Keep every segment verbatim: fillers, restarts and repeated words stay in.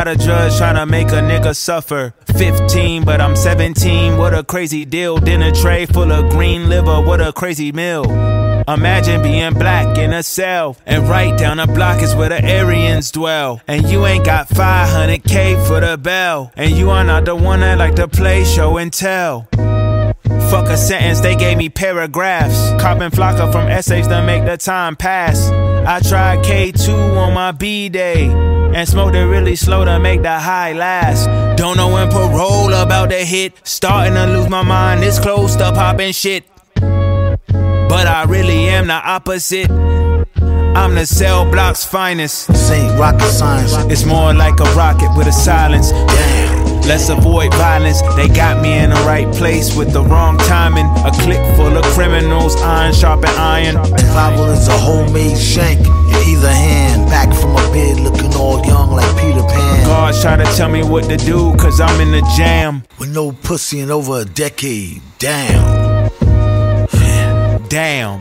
lot of drugs tryna make a nigga suffer. Fifteen, but I'm seventeen. What a crazy deal. Dinner tray full of green liver. What a crazy meal. Imagine being black in a cell, and right down the block is where the Aryans dwell. And you ain't got five hundred K for the bell, and you are not the one that like to play show and tell. Fuck a sentence, they gave me paragraphs. Copping flocka from essays to make the time pass. I tried K two on my B-day and smoked it really slow to make the high last. Don't know when parole about to hit. Starting to lose my mind, this close to popping shit. But I really am the opposite. I'm the cell block's finest. This ain't rocket science. It's more like a rocket with a silence. Damn. Let's avoid violence. They got me in the right place with the wrong timing. A clique full of criminals, iron sharpen iron. Survival is a homemade shank in either hand. Back from a bed looking all young like Peter Pan. Guards try to tell me what to do cause I'm in the jam. With no pussy in over a decade. Damn. Damn.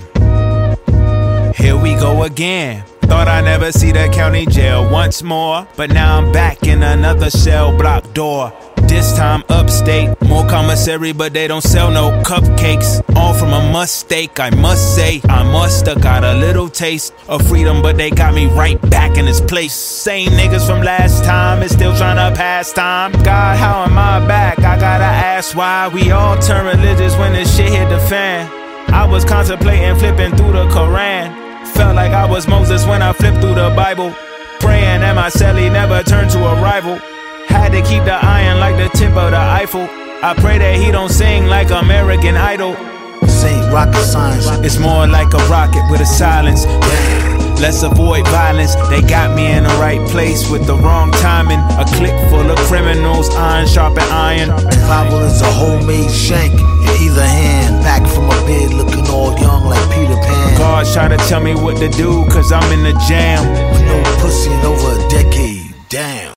Here we go again. Thought I'd never see the county jail once more, but now I'm back in another cell block door. This time upstate, more commissary, but they don't sell no cupcakes. All from a mistake, I must say. I musta got a little taste of freedom, but they got me right back in this place. Same niggas from last time is still tryna pass time. God, how am I back? I gotta ask why. We all turn religious when this shit hit the fan. I was contemplating flipping through the Quran. Felt like I was Moses when I flipped through the Bible. Praying that my celly never turned to a rival. Had to keep the iron like the tip of the Eiffel. I pray that he don't sing like American Idol. This ain't rocket science. It's more like a rocket with a silence. Let's avoid violence. They got me in the right place with the wrong timing. A clique full of criminals, iron sharpen iron. Survival is a homemade shank in either hand. Back from a bed looking all young like Peter Pan. Guards try to tell me what to do cause I'm in the jam. With no pussy in over a decade. Damn.